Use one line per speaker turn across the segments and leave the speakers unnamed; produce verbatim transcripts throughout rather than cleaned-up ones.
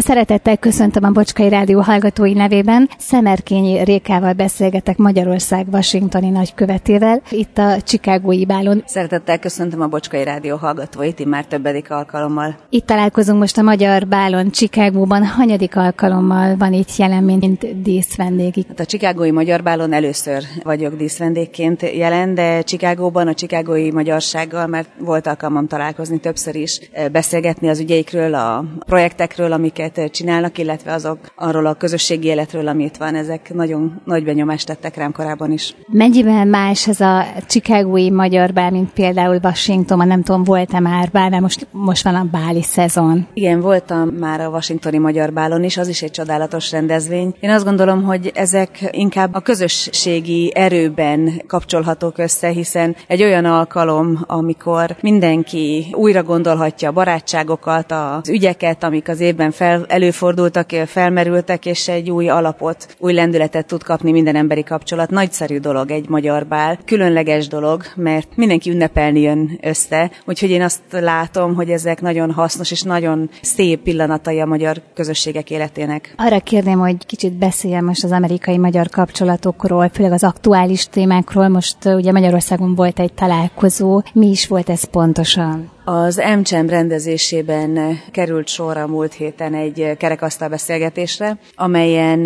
Szeretettel köszöntöm a Bocskai Rádió hallgatói nevében. Szemerkényi Rékával beszélgetek Magyarország washingtoni nagykövetével, itt a chicagói bálon.
Szeretettel köszöntöm a Bocskai Rádió hallgatóit, immár többedik alkalommal.
Itt találkozunk most a magyar bálon Chicagóban. Hanyadik alkalommal van itt jelen, mint díszvendég?
Hát a chicagói magyar bálon először vagyok díszvendégként jelen, de Chicagóban a chicagói magyarsággal már volt alkalmam találkozni többször is, beszélgetni az ügyeikről, a projektekről, amiket csinálnak, illetve azok arról a közösségi életről, ami itt van. Ezek nagyon nagy benyomást tettek rám korábban is.
Mennyivel más ez a chicagói magyar bál, mint például Washingtonban? Nem tudom, volt-e már bál, mert most, most van a báli szezon.
Igen, voltam már a washingtoni magyar bálon is, az is egy csodálatos rendezvény. Én azt gondolom, hogy ezek inkább a közösségi erőben kapcsolhatók össze, hiszen egy olyan alkalom, amikor mindenki újra gondolhatja a barátságokat, az ügyeket, amik az évben fel, előfordultak, felmerültek, és egy új alapot, új lendületet tud kapni minden emberi kapcsolat. Nagyszerű dolog egy magyar bál, különleges dolog, mert mindenki ünnepelni jön össze, úgyhogy én azt látom, hogy ezek nagyon hasznos és nagyon szép pillanatai a magyar közösségek életének.
Arra kérném, hogy kicsit beszéljen most az amerikai-magyar kapcsolatokról, főleg az aktuális témákról. Most ugye Magyarországon volt egy találkozó. Mi is volt ez pontosan?
Az EmCham rendezésében került sor a múlt héten egy kerekasztal beszélgetésre, amelyen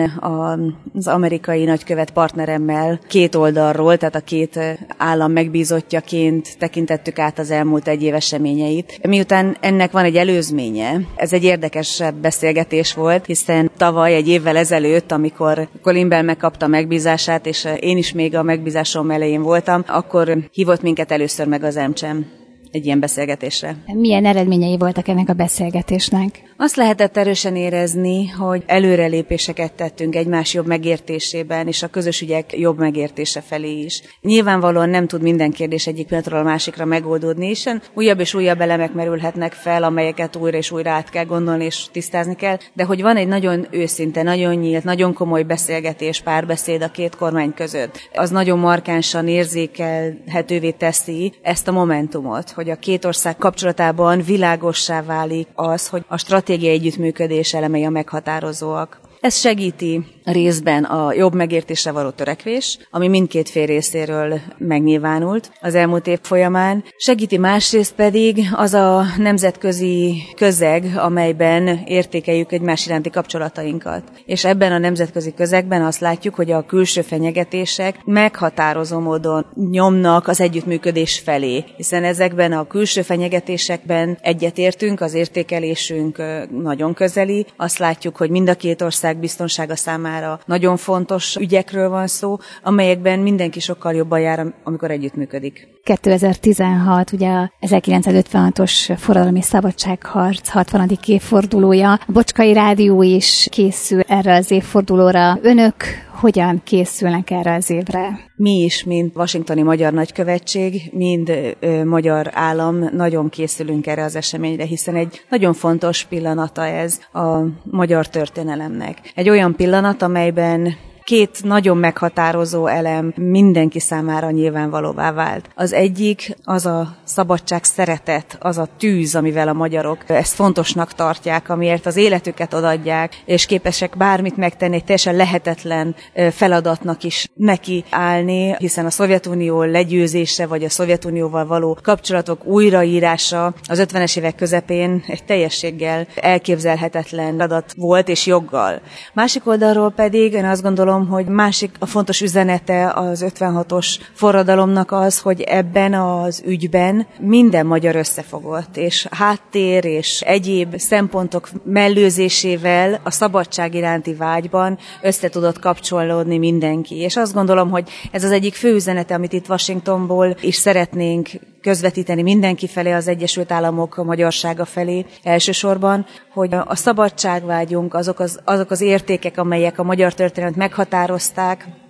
az amerikai nagykövet partneremmel két oldalról, tehát a két állam megbízottjaként tekintettük át az elmúlt egy év eseményeit. Miután ennek van egy előzménye, ez egy érdekesebb beszélgetés volt, hiszen tavaly, egy évvel ezelőtt, amikor Colin Bell megkapta a megbízását, és én is még a megbízásom elején voltam, akkor hívott minket először meg az EmCham egy ilyen beszélgetésre.
Milyen eredményei voltak ennek a beszélgetésnek?
Azt lehetett erősen érezni, hogy előrelépéseket tettünk egymás jobb megértésében, és a közös ügyek jobb megértése felé is. Nyilvánvalóan nem tud minden kérdés egyik pillanatról a másikra megoldódni, hiszen újabb és újabb elemek merülhetnek fel, amelyeket újra és újra át kell gondolni és tisztázni kell, de hogy van egy nagyon őszinte, nagyon nyílt, nagyon komoly beszélgetés, párbeszéd a két kormány között, az nagyon markánsan érzékelhetővé teszi ezt a momentumot, hogy a két ország kapcsolatában világossá válik az, hogy a stratégiai együttműködés elemei a meghatározóak. Ez segíti részben a jobb megértésre való törekvés, ami mindkét fél részéről megnyilvánult az elmúlt év folyamán. Segíti másrészt pedig az a nemzetközi közeg, amelyben értékeljük egymás iránti kapcsolatainkat. És ebben a nemzetközi közegben azt látjuk, hogy a külső fenyegetések meghatározó módon nyomnak az együttműködés felé, hiszen ezekben a külső fenyegetésekben egyetértünk, az értékelésünk nagyon közeli. Azt látjuk, hogy mind a két ország biztonsága számára nagyon fontos ügyekről van szó, amelyekben mindenki sokkal jobban jár, amikor együttműködik.
kétezer-tizenhat, ugye a ezerkilencszázötvenhatos forradalmi szabadságharc hatvanadik évfordulója. A Bocskai Rádió is készül erre az évfordulóra. Önök hogyan készülnek erre az évre?
Mi is, mint washingtoni magyar nagykövetség, mind ö, magyar állam nagyon készülünk erre az eseményre, hiszen egy nagyon fontos pillanata ez a magyar történelemnek. Egy olyan pillanat, amelyben két nagyon meghatározó elem mindenki számára nyilvánvalóvá vált. Az egyik az a szabadság szeretet, az a tűz, amivel a magyarok ezt fontosnak tartják, amiért az életüket odaadják, és képesek bármit megtenni, egy teljesen lehetetlen feladatnak is neki állni, hiszen a Szovjetunió legyőzése, vagy a Szovjetunióval való kapcsolatok újraírása az ötvenes évek közepén egy teljességgel elképzelhetetlen feladat volt, és joggal. Másik oldalról pedig én azt gondolom, hogy másik a fontos üzenete az ötvenhatos forradalomnak az, hogy ebben az ügyben minden magyar összefogott, és háttér és egyéb szempontok mellőzésével a szabadság iránti vágyban össze tudott kapcsolódni mindenki. És azt gondolom, hogy ez az egyik fő üzenete, amit itt Washingtonból is szeretnénk közvetíteni mindenki felé, az Egyesült Államok a magyarsága felé elsősorban, hogy a szabadságvágyunk, azok az, azok az értékek, amelyek a magyar történelmet meghatározták,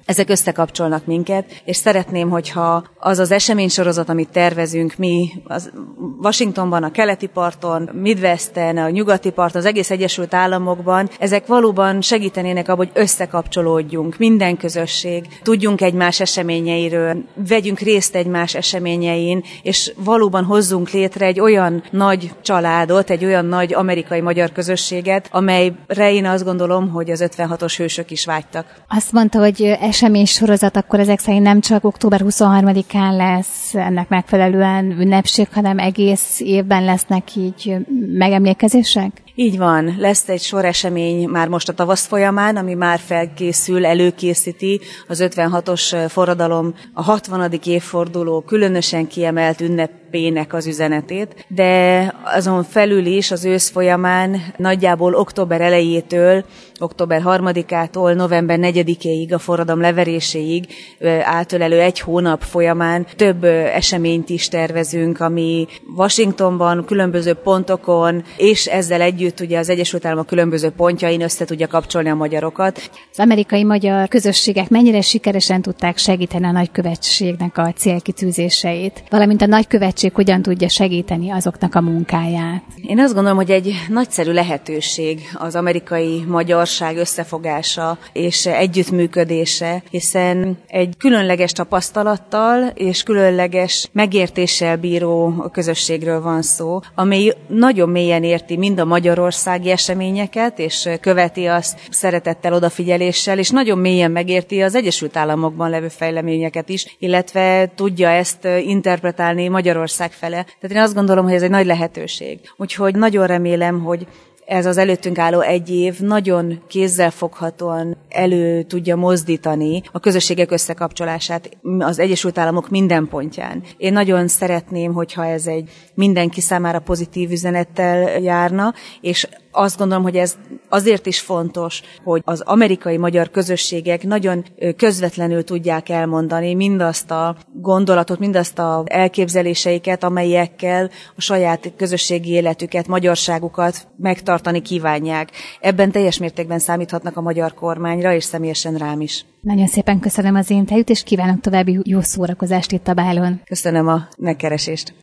Ezek összekapcsolnak minket, és szeretném, hogyha az az eseménysorozat, amit tervezünk mi az Washingtonban, a keleti parton, Midwesten, a nyugati parton, az egész Egyesült Államokban, ezek valóban segítenének abban, hogy összekapcsolódjunk, minden közösség, tudjunk egymás eseményeiről, vegyünk részt egymás eseményein, és valóban hozzunk létre egy olyan nagy családot, egy olyan nagy amerikai-magyar közösséget, amelyre én azt gondolom, hogy az ötvenhatos hősök is vágytak.
Azt mondta, hogy eseménysorozat, akkor ezek szerint nem csak október huszonharmadikán lesz ennek megfelelően ünnepség, hanem egész évben lesznek így megemlékezések?
Így van, lesz egy sor esemény már most a tavasz folyamán, ami már felkészül, előkészíti az ötvenhatos forradalom a hatvanadik évforduló különösen kiemelt ünnepének az üzenetét, de azon felül is az ősz folyamán nagyjából október elejétől, október harmadikától november negyedikéig, a forradalom leveréséig átölelő egy hónap folyamán több eseményt is tervezünk, ami Washingtonban, különböző pontokon, és ezzel együtt ugye az Egyesült Államok különböző pontjain össze tudja kapcsolni a magyarokat.
Az amerikai magyar közösségek mennyire sikeresen tudták segíteni a nagykövetségnek a célkitűzéseit, valamint a nagykövetség hogyan tudja segíteni azoknak a munkáját?
Én azt gondolom, hogy egy nagyszerű lehetőség az amerikai magyarság összefogása és együttműködése, hiszen egy különleges tapasztalattal és különleges megértéssel bíró közösségről van szó, amely nagyon mélyen érti mind a magyarországi eseményeket, és követi azt szeretettel, odafigyeléssel, és nagyon mélyen megérti az Egyesült Államokban levő fejleményeket is, illetve tudja ezt interpretálni Magyarország fele. Tehát én azt gondolom, hogy ez egy nagy lehetőség. Úgyhogy nagyon remélem, hogy ez az előttünk álló egy év nagyon kézzelfoghatóan elő tudja mozdítani a közösségek összekapcsolását az Egyesült Államok minden pontján. Én nagyon szeretném, hogyha ez egy mindenki számára pozitív üzenettel járna, és azt gondolom, hogy ez azért is fontos, hogy az amerikai-magyar közösségek nagyon közvetlenül tudják elmondani mindazt a gondolatot, mindazt az elképzeléseiket, amelyekkel a saját közösségi életüket, magyarságukat megtartani kívánják. Ebben teljes mértékben számíthatnak a magyar kormányra, és személyesen rám is.
Nagyon szépen köszönöm az interjút, és kívánok további jó szórakozást itt a bálon.
Köszönöm a megkeresést.